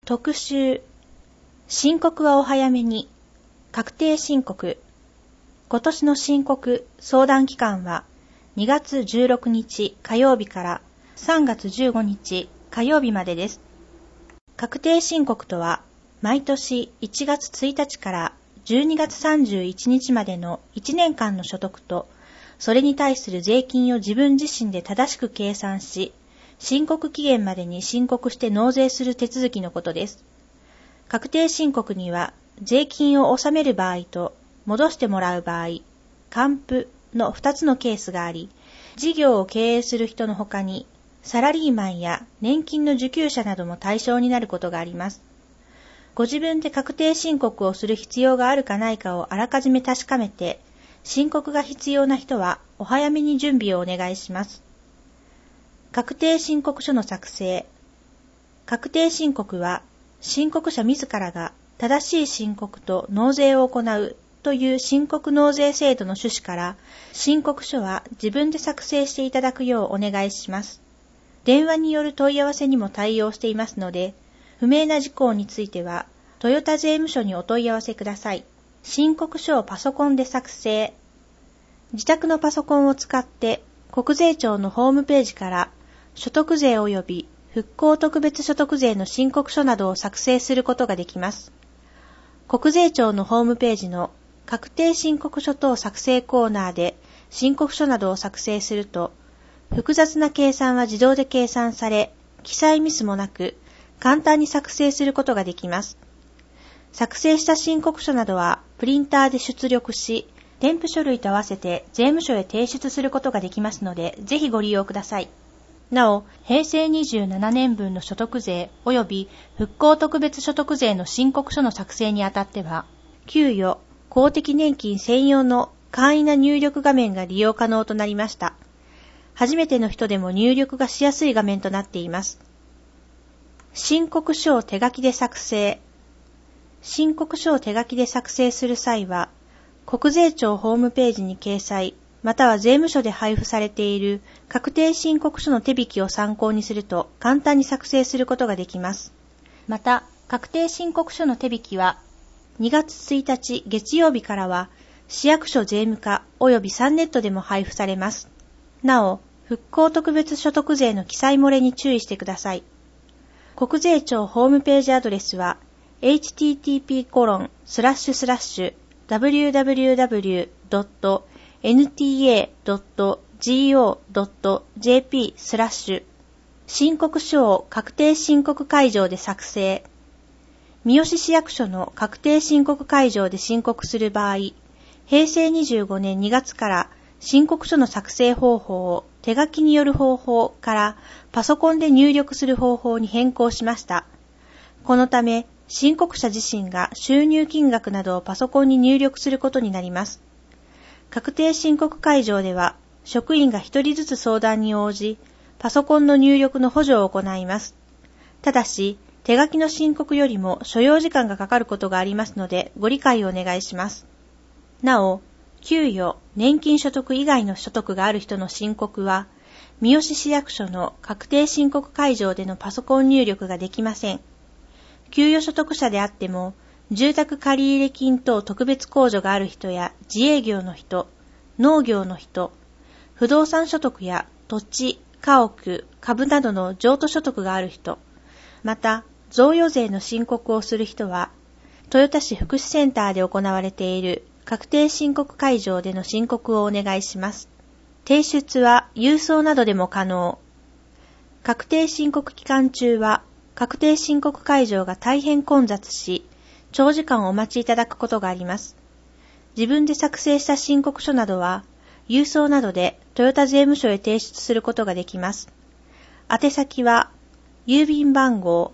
特集、申告はお早めに、確定申告。今年の申告相談期間は2月16日火曜日から3月15日火曜日までです。確定申告とは、毎年1月1日から12月31日までの1年間の所得と、それに対する税金を自分自身で正しく計算し、申告期限までに申告して納税する手続きのことです。確定申告には、税金を納める場合と戻してもらう場合、還付の2つのケースがあり、事業を経営する人のほかに、サラリーマンや年金の受給者なども対象になることがあります。ご自分で確定申告をする必要があるかないかをあらかじめ確かめて、申告が必要な人はお早めに準備をお願いします。確定申告書の作成。確定申告は、申告者自らが正しい申告と納税を行うという申告納税制度の趣旨から、申告書は自分で作成していただくようお願いします。電話による問い合わせにも対応していますので、不明な事項については、トヨタ税務署にお問い合わせください。申告書をパソコンで作成。自宅のパソコンを使って、国税庁のホームページから、所得税及び復興特別所得税の申告書などを作成することができます。国税庁のホームページの確定申告書等作成コーナーで申告書などを作成すると、複雑な計算は自動で計算され、記載ミスもなく、簡単に作成することができます。作成した申告書などはプリンターで出力し、添付書類と合わせて税務署へ提出することができますので、ぜひご利用ください。なお、平成27年分の所得税及び復興特別所得税の申告書の作成にあたっては、給与、公的年金専用の簡易な入力画面が利用可能となりました。初めての人でも入力がしやすい画面となっています。申告書を手書きで作成。申告書を手書きで作成する際は、国税庁ホームページに掲載、または税務署で配布されている確定申告書の手引きを参考にすると簡単に作成することができます。また、確定申告書の手引きは、2月1日月曜日からは、市役所税務課及びサンネットでも配布されます。なお、復興特別所得税の記載漏れに注意してください。国税庁ホームページアドレスは、http://www.nta.go.jp/ 申告書を確定申告会場で作成。三好市役所の確定申告会場で申告する場合、平成25年2月から申告書の作成方法を手書きによる方法からパソコンで入力する方法に変更しました。このため、申告者自身が収入金額などをパソコンに入力することになります。確定申告会場では、職員が一人ずつ相談に応じ、パソコンの入力の補助を行います。ただし、手書きの申告よりも所要時間がかかることがありますので、ご理解をお願いします。なお、給与、年金所得以外の所得がある人の申告は、三好市役所の確定申告会場でのパソコン入力ができません。給与所得者であっても、住宅借入金等特別控除がある人や自営業の人、農業の人、不動産所得や土地、家屋、株などの譲渡所得がある人、また、贈与税の申告をする人は、豊田市福祉センターで行われている確定申告会場での申告をお願いします。提出は郵送などでも可能。確定申告期間中は、確定申告会場が大変混雑し、長時間お待ちいただくことがあります。自分で作成した申告書などは、郵送などでトヨタ税務署へ提出することができます。宛先は、郵便番号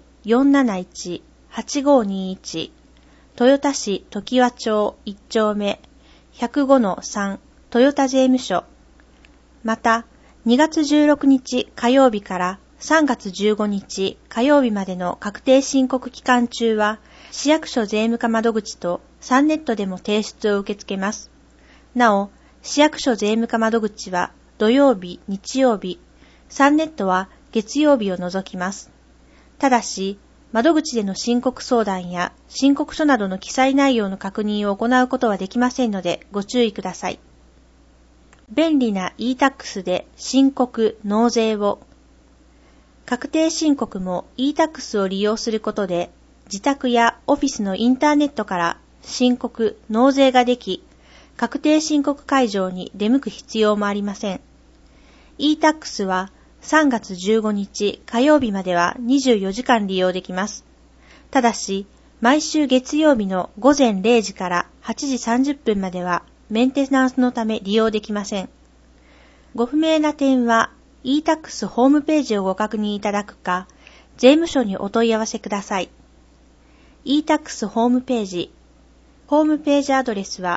471-8521 豊田市常盤町1丁目 105-3 トヨタ税務署。また、2月16日火曜日から3月15日火曜日までの確定申告期間中は、市役所税務課窓口とサンネットでも提出を受け付けます。なお、市役所税務課窓口は土曜日、日曜日、サンネットは月曜日を除きます。ただし、 窓口での申告相談や申告書などの記載内容の確認を行うことはできませんのでご注意ください。便利な e-tax で申告・納税を。確定申告も e-tax を利用することで、自宅やオフィスのインターネットから申告・納税ができ、確定申告会場に出向く必要もありません。e-tax は3月15日火曜日までは24時間利用できます。ただし、毎週月曜日の午前0時から8時30分まではメンテナンスのため利用できません。ご不明な点は e-tax ホームページをご確認いただくか、税務署にお問い合わせください。e-tax ホームページアドレスは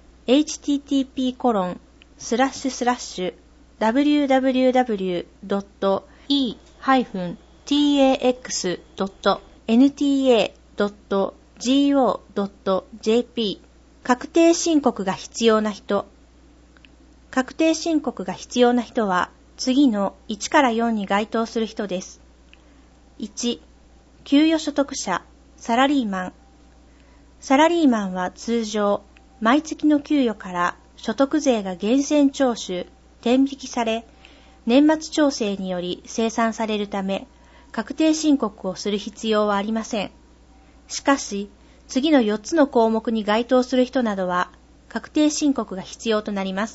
http://www.e-tax.nta.go.jp 確定申告が必要な人。確定申告が必要な人は次の1から4に該当する人です。1、給与所得者、サラリーマン。サラリーマンは通常、毎月の給与から所得税が源泉徴収、天引きされ、年末調整により精算されるため、確定申告をする必要はありません。しかし、次の4つの項目に該当する人などは、確定申告が必要となります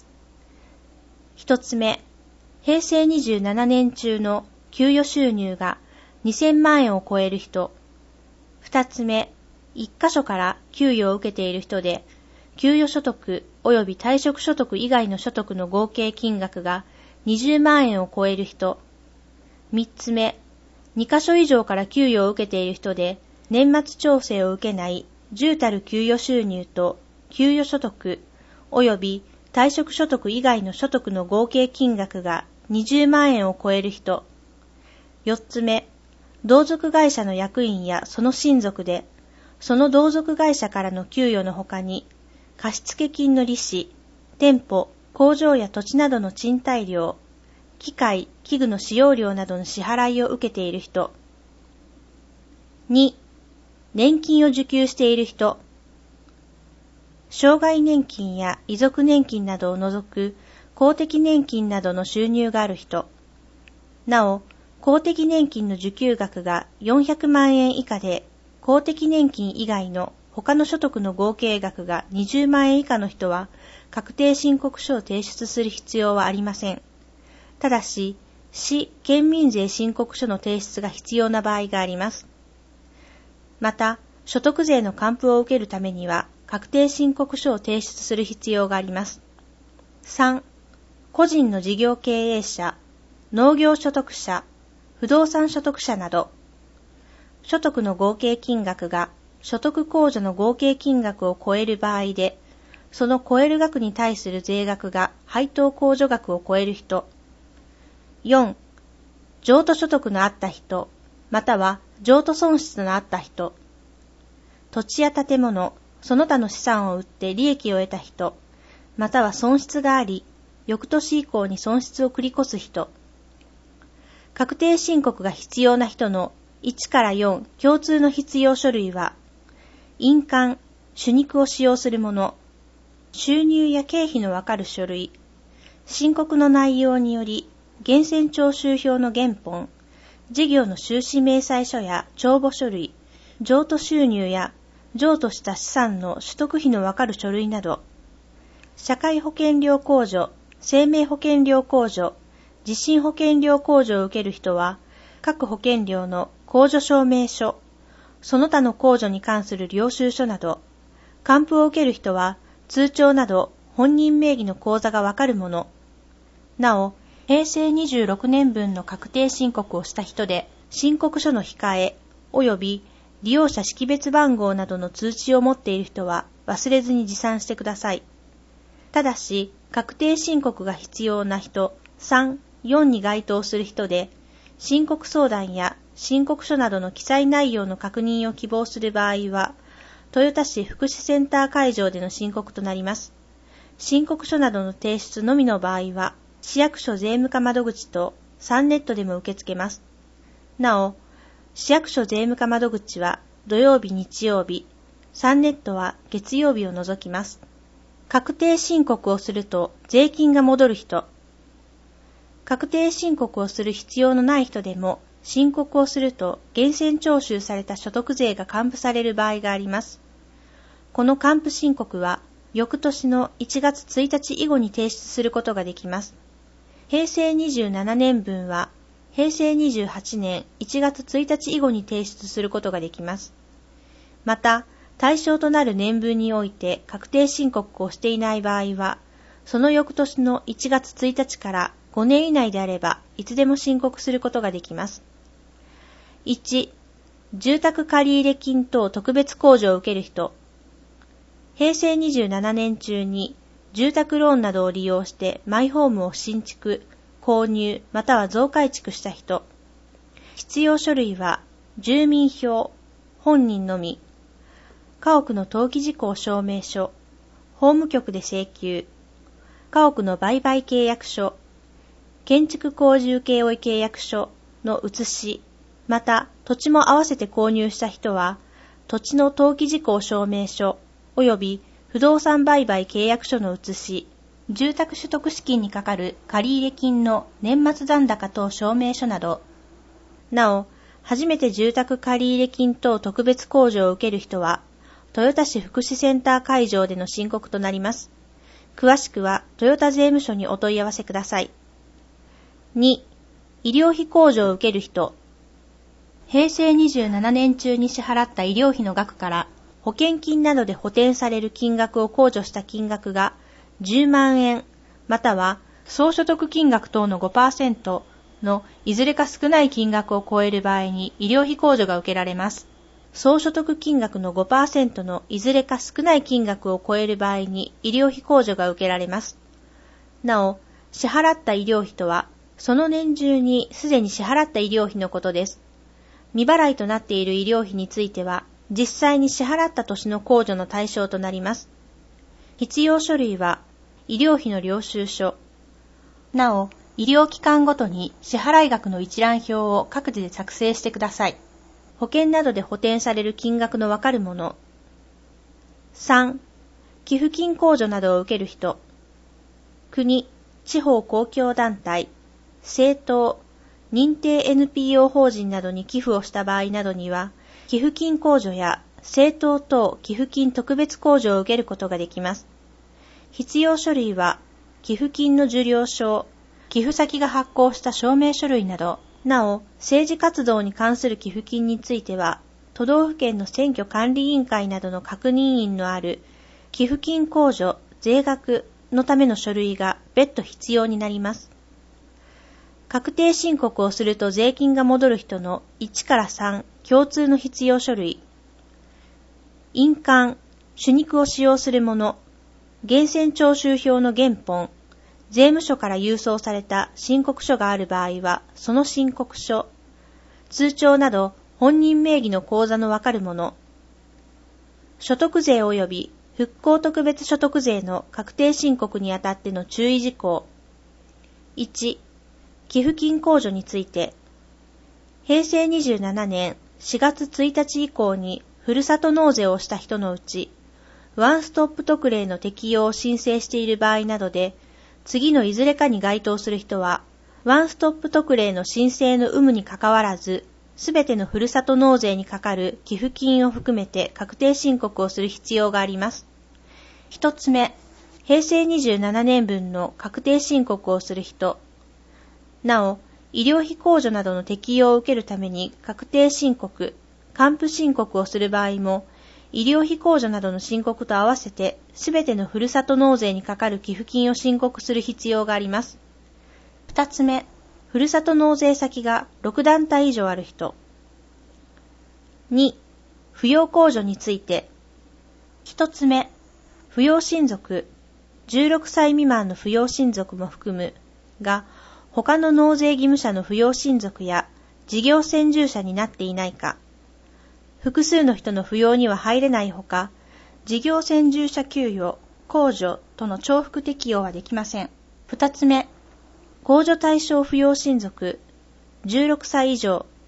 。1つ目、平成27年中の給与収入が2000万円を超える人。2つ目、1カ所から給与を受けている人で、給与所得及び退職所得以外の所得の合計金額が20万円を超える人。3つ目、2カ所以上から給与を受けている人で、年末調整を受けない重たる給与収入と給与所得及び退職所得以外の所得の合計金額が20万円を超える人。4つ目、同族会社の役員やその親族で、その同族会社からの給与のほかに、貸付金の利子、店舗、工場や土地などの賃貸料、機械、器具の使用料などの支払いを受けている人。2、年金を受給している人。障害年金や遺族年金などを除く公的年金などの収入がある人。なお、公的年金の受給額が400万円以下で、公的年金以外の他の所得の合計額が20万円以下の人は、確定申告書を提出する必要はありません。ただし、市・県民税申告書の提出が必要な場合があります。また、所得税の還付を受けるためには、確定申告書を提出する必要があります。3、個人の事業経営者、農業所得者、不動産所得者など、所得の合計金額が所得控除の合計金額を超える場合で、その超える額に対する税額が配当控除額を超える人。4、譲渡所得のあった人、または譲渡損失のあった人。土地や建物、その他の資産を売って利益を得た人、または損失があり、翌年以降に損失を繰り越す人。確定申告が必要な人の1から4共通の必要書類は、印鑑、朱肉を使用するもの、収入や経費のわかる書類、申告の内容により、源泉徴収票の原本、事業の収支明細書や帳簿書類、譲渡収入や譲渡した資産の取得費のわかる書類など、社会保険料控除、生命保険料控除、地震保険料控除を受ける人は、各保険料の控除証明書、その他の控除に関する領収書など、還付を受ける人は、通帳など本人名義の口座がわかるもの。なお、平成26年分の確定申告をした人で、申告書の控え、及び利用者識別番号などの通知を持っている人は忘れずに持参してください。ただし、確定申告が必要な人、3、4に該当する人で、申告相談や申告書などの記載内容の確認を希望する場合は、豊田市福祉センター会場での申告となります。申告書などの提出のみの場合は、市役所税務課窓口と3ネットでも受け付けます。なお、 市役所税務課窓口は土曜日日曜日、サンネットは月曜日を除きます。確定申告をすると税金が戻る人。確定申告をする必要のない人でも申告をすると源泉徴収された所得税が還付される場合があります。この還付申告は翌年の1月1日以後に提出することができます。平成27年分は平成28年1月1日以後に提出することができます。また、対象となる年分において確定申告をしていない場合は、その翌年の1月1日から5年以内であれば、いつでも申告することができます。1、住宅借入金等特別控除を受ける人。平成27年中に住宅ローンなどを利用してマイホームを新築、購入または増改築した人。必要書類は住民票、本人のみ、家屋の登記事項証明書、法務局で請求、家屋の売買契約書、建築工事請負契約書の写し、また土地も合わせて購入した人は、土地の登記事項証明書及び不動産売買契約書の写し、住宅取得資金にかかる借入金の年末残高等証明書など、なお、初めて住宅借入金等特別控除を受ける人は、豊田市福祉センター会場での申告となります。詳しくは、豊田税務署にお問い合わせください。2、医療費控除を受ける人。平成27年中に支払った医療費の額から、保険金などで補填される金額を控除した金額が10万円、または総所得金額等の 5% のいずれか少ない金額を超える場合に医療費控除が受けられます。総所得金額の 5% のいずれか少ない金額を超える場合に医療費控除が受けられます。なお、支払った医療費とは、その年中にすでに支払った医療費のことです。未払いとなっている医療費については、実際に支払った年の控除の対象となります。必要書類は、医療費の領収書。なお、医療機関ごとに支払い額の一覧表を各自で作成してください。保険などで補填される金額のわかるもの。3、寄付金控除などを受ける人。国、地方公共団体、政党、認定 NPO 法人などに寄付をした場合などには、寄付金控除や政党等寄付金特別控除を受けることができます。必要書類は、寄付金の受領証、寄付先が発行した証明書類など、なお、政治活動に関する寄付金については、都道府県の選挙管理委員会などの確認員のある寄付金控除、税額のための書類が別途必要になります。確定申告をすると税金が戻る人の1から3共通の必要書類。印鑑、朱肉を使用するもの、源泉徴収票の原本、税務署から郵送された申告書がある場合は、その申告書、通帳など本人名義の口座のわかるもの、所得税及び復興特別所得税の確定申告にあたっての注意事項。1、寄付金控除について、平成27年4月1日以降にふるさと納税をした人のうち、ワンストップ特例の適用を申請している場合などで、次のいずれかに該当する人は、ワンストップ特例の申請の有無にかかわらず、すべてのふるさと納税にかかる寄付金を含めて確定申告をする必要があります。一つ目、平成27年分の確定申告をする人。なお、医療費控除などの適用を受けるために確定申告、還付申告をする場合も、医療費控除などの申告と合わせて、すべてのふるさと納税にかかる寄付金を申告する必要があります。二つ目、ふるさと納税先が6団体以上ある人。2、扶養控除について。一つ目、扶養親族、16歳未満の扶養親族も含むが、他の納税義務者の扶養親族や事業専従者になっていないか。複数の人の扶養には入れないほか、事業専従者給与、控除との重複適用はできません。二つ目、控除対象扶養親族、16歳以上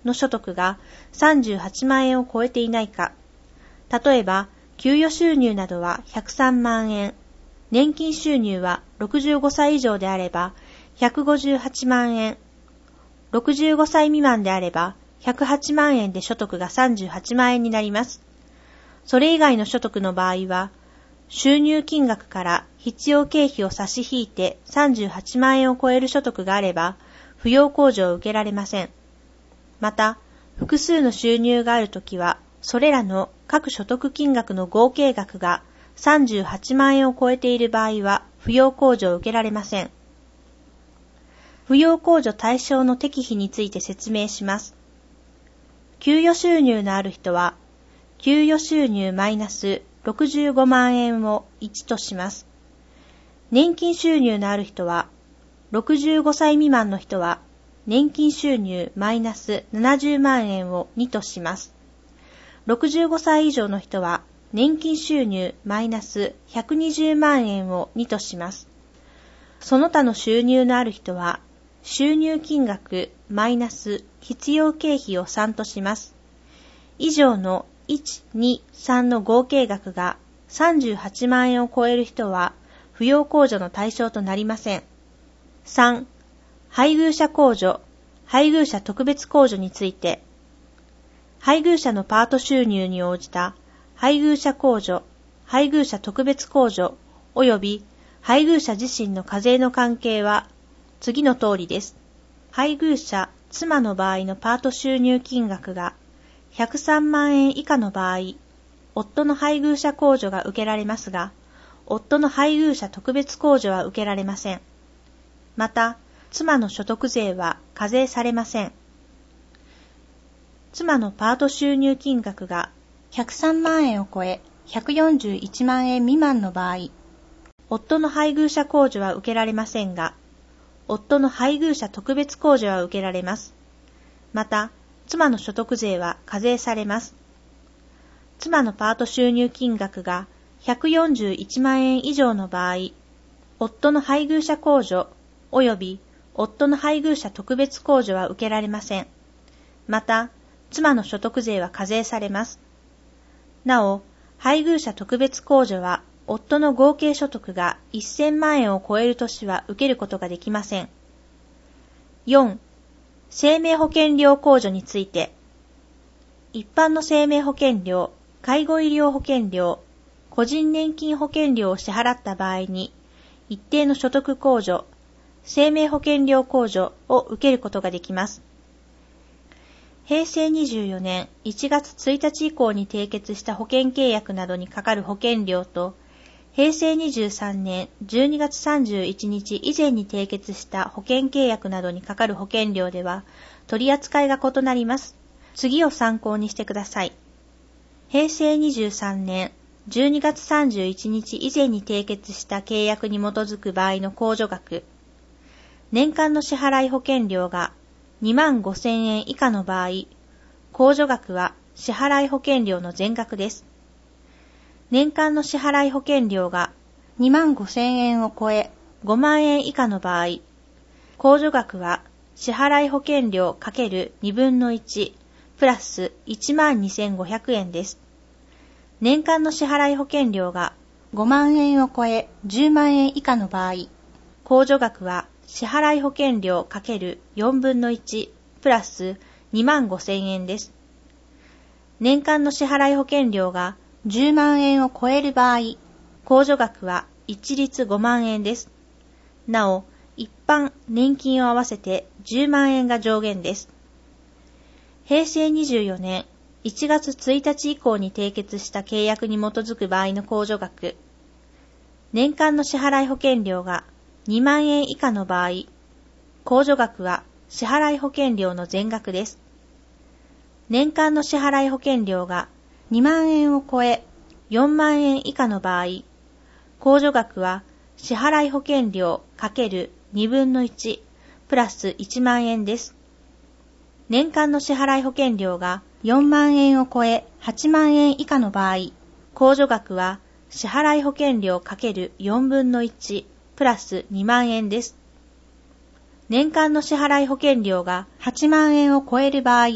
の所得が38万円を超えていないか、例えば、給与収入などは103万円、年金収入は65歳以上であれば158万円、65歳未満であれば108万円で所得が38万円になります。それ以外の所得の場合は、収入金額から必要経費を差し引いて38万円を超える所得があれば、扶養控除を受けられません。また、複数の収入があるときは、それらの各所得金額の合計額が38万円を超えている場合は、扶養控除を受けられません。扶養控除対象の適費について説明します。給与収入のある人は、給与収入マイナス65万円を1とします。年金収入のある人は、65歳未満の人は、年金収入マイナス70万円を2とします。65歳以上の人は、年金収入マイナス120万円を2とします。その他の収入のある人は、収入金額マイナス必要経費を3とします。以上の1、2、3の合計額が38万円を超える人は、扶養控除の対象となりません。3、配偶者控除、配偶者特別控除について、配偶者のパート収入に応じた配偶者控除、配偶者特別控除及び配偶者自身の課税の関係は次の通りです。配偶者、妻の場合のパート収入金額が103万円以下の場合、夫の配偶者控除が受けられますが、夫の配偶者特別控除は受けられません。また、妻の所得税は課税されません。妻のパート収入金額が103万円を超え141万円未満の場合、夫の配偶者控除は受けられませんが、夫の配偶者特別控除は受けられます。また、妻の所得税は課税されます。妻のパート収入金額が141万円以上の場合、夫の配偶者控除及び夫の配偶者特別控除は受けられません。また、妻の所得税は課税されます。なお、配偶者特別控除は、夫の合計所得が1000万円を超える年は受けることができません。4、生命保険料控除について、一般の生命保険料、介護医療保険料、個人年金保険料を支払った場合に、一定の所得控除、生命保険料控除を受けることができます。平成24年1月1日以降に締結した保険契約などにかかる保険料と、平成23年12月31日以前に締結した保険契約などにかかる保険料では、取り扱いが異なります。次を参考にしてください。平成23年12月31日以前に締結した契約に基づく場合の控除額、年間の支払い保険料が25,000円以下の場合、控除額は支払い保険料の全額です。年間の支払い保険料が25,000円を超え5万円以下の場合、控除額は支払い保険料×2分の1プラス12,500円です。年間の支払い保険料が5万円を超え10万円以下の場合、控除額は支払い保険料×4分の1プラス25,000円です。年間の支払い保険料が10万円を超える場合、控除額は一律5万円です。なお、一般、年金を合わせて10万円が上限です。平成24年1月1日以降に締結した契約に基づく場合の控除額、年間の支払い保険料が2万円以下の場合、控除額は支払い保険料の全額です。年間の支払い保険料が2万円を超え4万円以下の場合、控除額は支払い保険料×2分の1プラス1万円です。年間の支払い保険料が4万円を超え8万円以下の場合、控除額は支払い保険料×4分の1プラス2万円です。年間の支払い保険料が8万円を超える場合、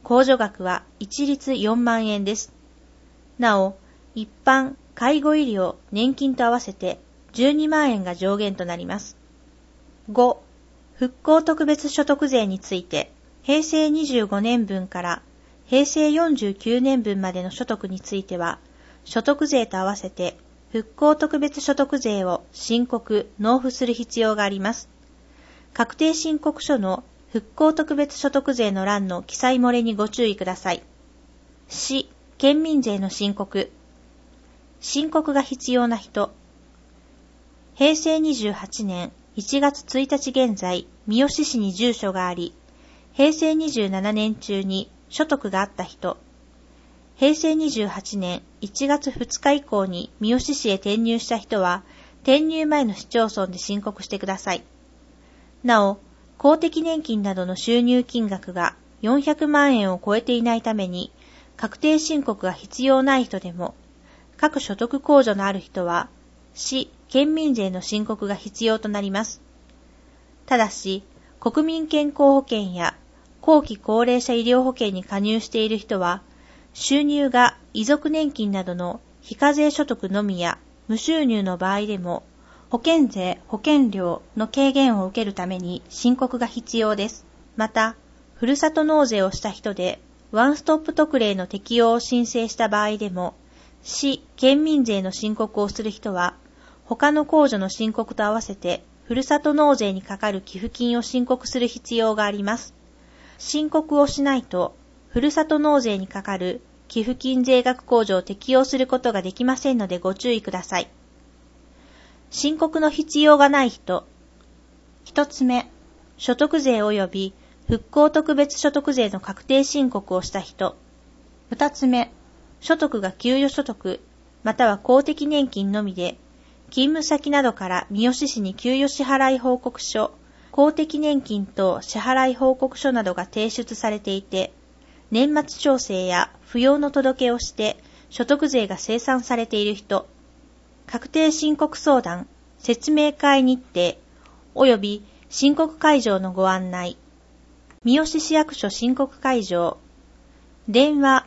控除額は一律4万円です。なお、一般、介護医療、年金と合わせて12万円が上限となります。5、復興特別所得税について、平成25年分から平成49年分までの所得については、所得税と合わせて復興特別所得税を申告・納付する必要があります。確定申告書の復興特別所得税の欄の記載漏れにご注意ください。市、県民税の申告。申告が必要な人。平成28年1月1日現在、三好市に住所があり、平成27年中に所得があった人。平成28年1月2日以降に三好市へ転入した人は、転入前の市町村で申告してください。なお、公的年金などの収入金額が400万円を超えていないために、確定申告が必要ない人でも、各所得控除のある人は、市・県民税の申告が必要となります。ただし、国民健康保険や後期高齢者医療保険に加入している人は、収入が遺族年金などの非課税所得のみや無収入の場合でも、保険税・保険料の軽減を受けるために申告が必要です。また、ふるさと納税をした人で、ワンストップ特例の適用を申請した場合でも、市・県民税の申告をする人は、他の控除の申告と合わせて、ふるさと納税にかかる寄付金を申告する必要があります。申告をしないと、ふるさと納税にかかる寄付金税額控除を適用することができませんのでご注意ください。申告の必要がない人。一つ目、所得税及び復興特別所得税の確定申告をした人。二つ目、所得が給与所得、または公的年金のみで、勤務先などから三好市に給与支払い報告書、公的年金等支払い報告書などが提出されていて、年末調整や扶養の届けをして所得税が精算されている人、確定申告相談、説明会日程、及び申告会場のご案内、三好市役所申告会場、電話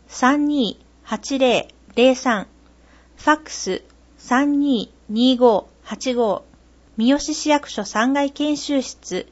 328003、ファックス 322585、三好市役所3階研修室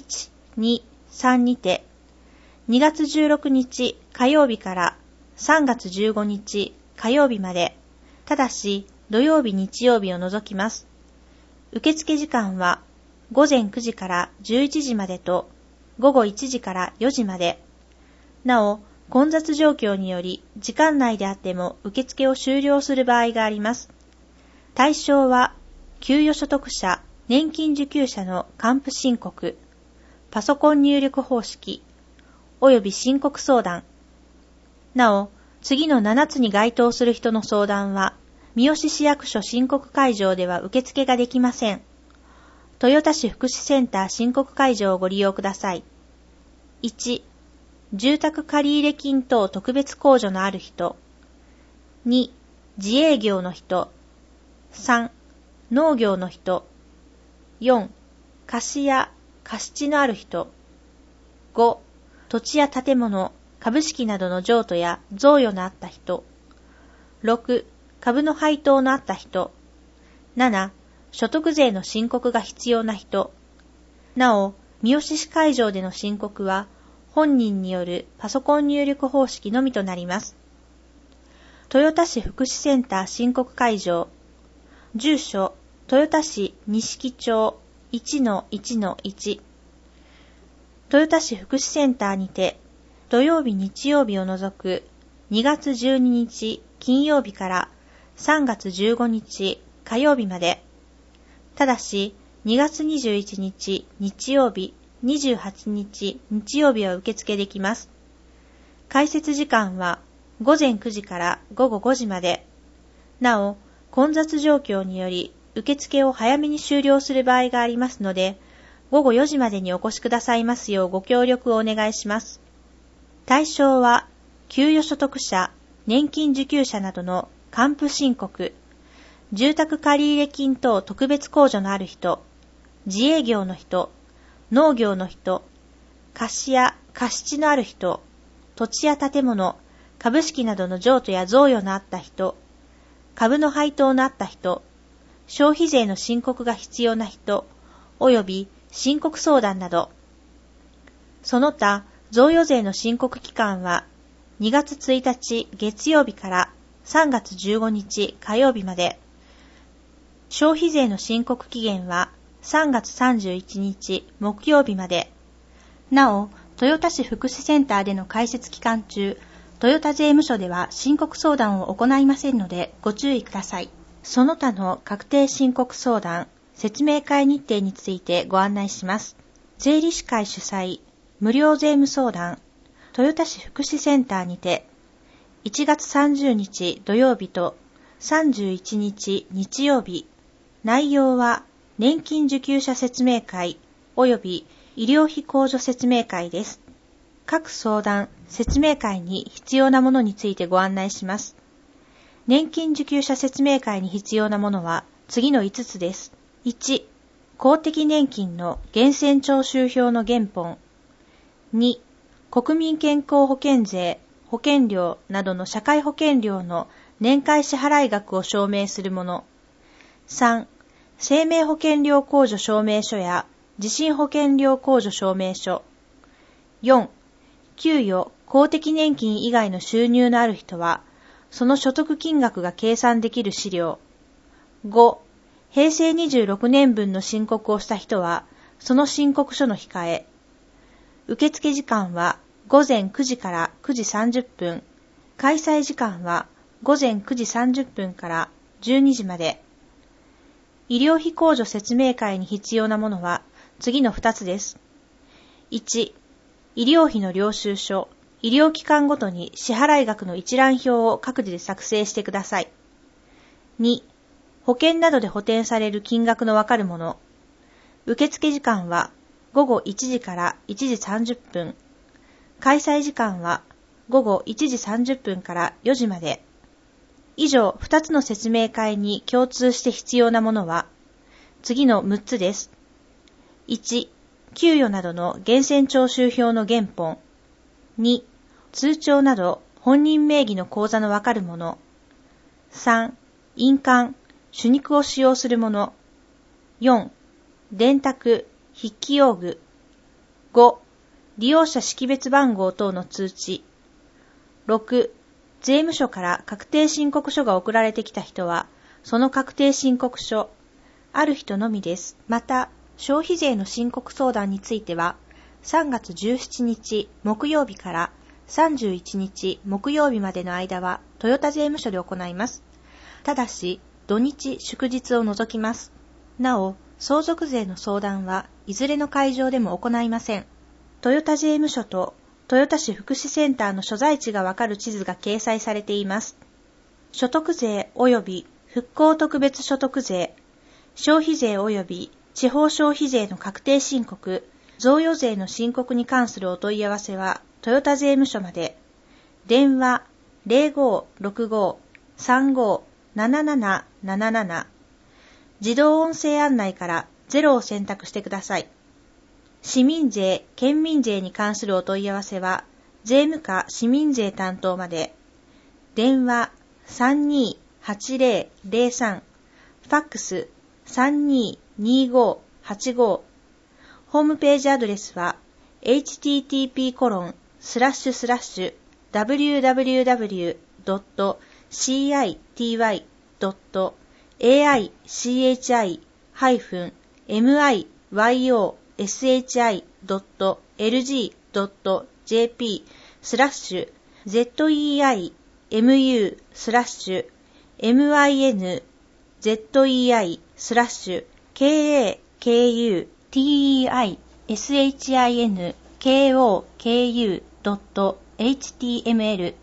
1、2、3にて、2月16日火曜日から3月15日火曜日まで、ただし土曜日日曜日を除きます。受付時間は午前9時から11時までと午後1時から4時まで。なお、混雑状況により時間内であっても受付を終了する場合があります。対象は、給与所得者、年金受給者の還付申告、パソコン入力方式、及び申告相談。なお、次の7つに該当する人の相談は、三好市役所申告会場では受付ができません。豊田市福祉センター申告会場をご利用ください。1、住宅借入金等特別控除のある人。2、自営業の人。3、農業の人。4、貸家、貸地のある人。5、土地や建物、株式などの譲渡や贈与のあった人。6、株の配当のあった人。7、所得税の申告が必要な人。なお、三好市会場での申告は、本人によるパソコン入力方式のみとなります。豊田市福祉センター申告会場。住所、豊田市錦町 1-1-1。豊田市福祉センターにて、土曜日日曜日を除く2月12日金曜日から3月15日火曜日まで。ただし、2月21日日曜日、28日日曜日は受付できます。開設時間は午前9時から午後5時まで。なお、混雑状況により受付を早めに終了する場合がありますので、午後4時までにお越しくださいますようご協力をお願いします。対象は、給与所得者、年金受給者などの還付申告、住宅借入金等特別控除のある人、自営業の人、農業の人、貸家、貸地のある人、 土地や建物、株式などの譲渡や贈与のあった人、株の配当のあった人、消費税の申告が必要な人、及び申告相談など。その他、贈与税の申告期間は、2月1日月曜日から3月15日火曜日まで、消費税の申告期限は3月31日木曜日まで。なお、豊田市福祉センターでの開設期間中、豊田税務署では申告相談を行いませんのでご注意ください。その他の確定申告相談、説明会日程についてご案内します。税理士会主催、無料税務相談、豊田市福祉センターにて、1月30日土曜日と31日日曜日、内容は年金受給者説明会及び医療費控除説明会です。各相談、説明会に必要なものについてご案内します。年金受給者説明会に必要なものは次の5つです。1、公的年金の源泉徴収票の原本。2、国民健康保険税、保険料などの社会保険料の年会支払額を証明するもの。3、生命保険料控除証明書や地震保険料控除証明書。4、給与、公的年金以外の収入のある人は、その所得金額が計算できる資料。5、平成26年分の申告をした人は、その申告書の控え。受付時間は午前9時から9時30分。開催時間は午前9時30分から12時まで。医療費控除説明会に必要なものは次の2つです。1、医療費の領収書、医療機関ごとに支払額の一覧表を各自で作成してください。2、保険などで補填される金額のわかるもの。受付時間は午後1時から1時30分。開催時間は午後1時30分から4時まで。以上2つの説明会に共通して必要なものは次の6つです。1、給与などの源泉徴収票の原本。2、通帳など本人名義の口座のわかるもの。3、印鑑、手肉を使用するもの。4、電卓、筆記用具。5、利用者識別番号等の通知。6、税務署から確定申告書が送られてきた人は、その確定申告書、ある人のみです。また、消費税の申告相談については、3月17日木曜日から31日木曜日までの間は、豊田税務署で行います。ただし、土日祝日を除きます。なお、相続税の相談はいずれの会場でも行いません。豊田税務署と豊田市福祉センターの所在地がわかる地図が掲載されています。所得税及び復興特別所得税、消費税及び地方消費税の確定申告、贈与税の申告に関するお問い合わせは豊田税務署まで。電話 0565-35-7777。自動音声案内から0を選択してください。市民税、県民税に関するお問い合わせは、税務課市民税担当まで。電話 328003、ファックス 322585。ホームページアドレスは、http://www.citiminzei-caku.html